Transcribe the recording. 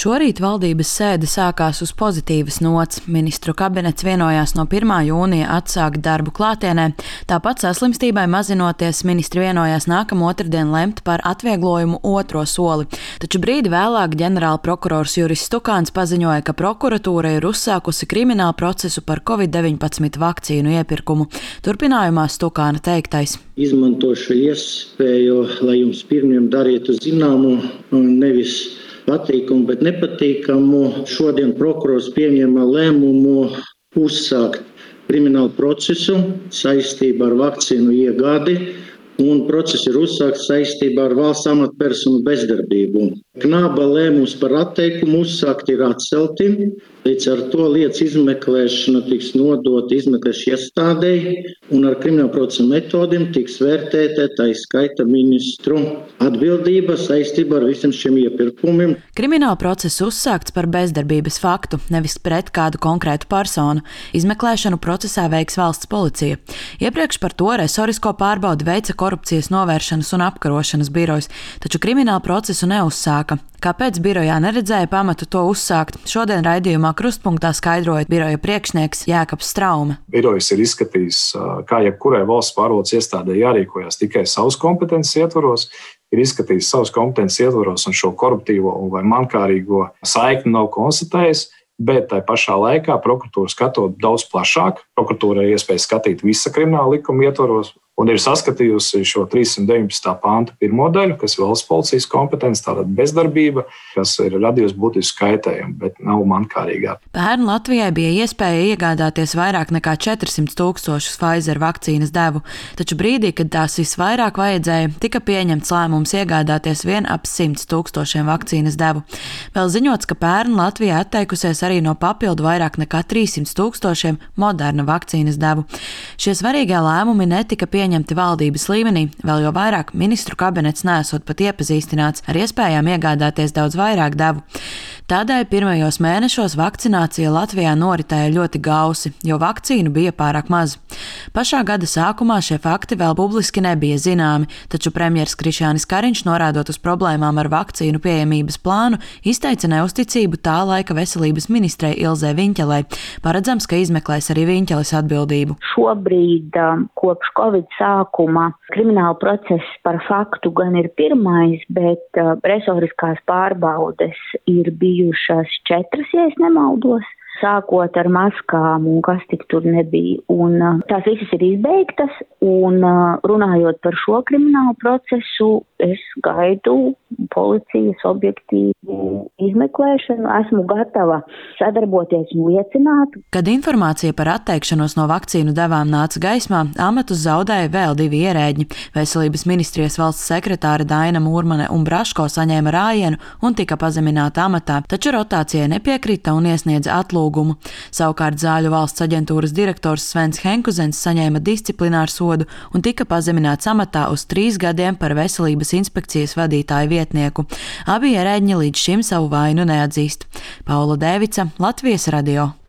Šorīt valdības sēde sākās uz pozitīvas nots. Ministru kabinets vienojās no 1. jūnija atsākt darbu klātienē. Tāpat saslimstībai mazinoties, ministri vienojās nākamā otrdien lemt par atvieglojumu otro soli. Taču brīdi vēlāk ģenerāla prokurors Juris Stukāns paziņoja, ka prokuratūra ir uzsākusi kriminālu procesu par Covid-19 vakcīnu iepirkumu. Turpinājumā Stukāna teiktais. Izmantošu iespēju, lai jums pirmiem darītu zināmu, nevis patīkamu, bet nepatīkamu. Šodien prokurors pieņēma lēmumu uzsākt kriminālu procesu saistībā ar vakcīnu iegādi, un process ir uzsākts saistībā ar valsts amatpersonu bezdarbību. Knāba lēmums par atteikumu uzsākt ir atcelti, līdz ar to lietas izmeklēšana tiks nodota izmeklēšanas iestādei, un ar kriminālu procesu metodiem tiks vērtēta tā skaita ministru atbildība saistībā ar visiem šiem iepirkumiem. Krimināla process uzsākts par bezdarbības faktu, nevis pret kādu konkrētu personu. Izmeklēšanu procesā veiks valsts policija. Iepriekš par to resorisko pārbaudi veica korupcijas novēršanas un apkarošanas birojas, taču kriminālu procesu neuzsāka. Kāpēc birojā neredzēja pamatu to uzsākt? Šodien raidījumā Krustpunktā skaidroja biroja priekšnieks Jēkabs Straume. Birojs ir izskatījis, kā jebkurai valsts pārvaldes iestādē jārīkojas tikai savas kompetences ietvaros, ir izskatījis savas kompetences ietvaros un šo koruptīvo vai mankārīgo saikni nav konstatējis. Bet tai pašā laikā prokuratūra skatot daudz plašāk. Prokuratūra ir iespēja skatīt visa krimināla likuma ietvaros un ir saskatījusi šo 319. pānta pirmo daļu, kas ir valsts policijas kompetence, tātad bezdarbība, kas ir radījusi būtisku kaitējumu, bet nav mankārīgā. Pērn Latvijai bija iespēja iegādāties vairāk nekā 400,000 Pfizer vakcīnas devu, taču brīdī, kad tās visvairāk vajadzēja, tika pieņemts lēmums iegādāties vien ap 100,000 vakcīnas devu. Vēl ziņots, ka pērn Latvijā atteikusies arī no papildu vairāk nekā 300,000 Moderna vakcīnas devu. Šie svarīgie lēmumi netika pieņemti valdības līmenī, vēl jo vairāk ministru kabinets neesot pat iepazīstināts ar iespējām iegādāties daudz vairāk devu. Tādēļ pirmajos mēnešos vakcinācija Latvijā noritēja ļoti gausi, jo vakcīnu bija pārāk maz. Pašā gada sākumā šie fakti vēl publiski nebija zināmi, taču premjers Krišjānis Kariņš, norādot uz problēmām ar vakcīnu pieejamības plānu, izteica neusticību tā laika veselības ministrei Ilzei Viņķelei. Paredzams, ka izmeklēs arī Viņķeles atbildību. Šobrīd kopš Covid sākuma krimināla process par faktu gan ir pirmais, bet resoriskās pārbaudes ir bijušas 4, ja es nemaldos, sākot ar maskām un kas tik tur nebija. Un tās visas ir izbeigtas, un runājot par šo kriminālu procesu, es gaidu policijas objektīvu izmeklēšanu, esmu gatava sadarboties un liecināt. Kad informācija par atteikšanos no vakcīnu devām nāca gaismā, amatus zaudēja vēl 2 ierēģi. Veselības ministrijas valsts sekretāre Daina Mūrmane un Braško saņēma rājienu un tika pazemināta amatā, taču rotācijai nepiekrita un iesniedza atlūgumu. Savukārt Zāļu valsts aģentūras direktors Svens Henkuzens saņēma disciplināru sodu un tika pazemināts amatā uz 3 gadiem par veselības inspekcijas vadītāju vietnieku. Abi ierēģi līdz šim savu vainu neatzīst. Paula Dēvica, Latvijas radio.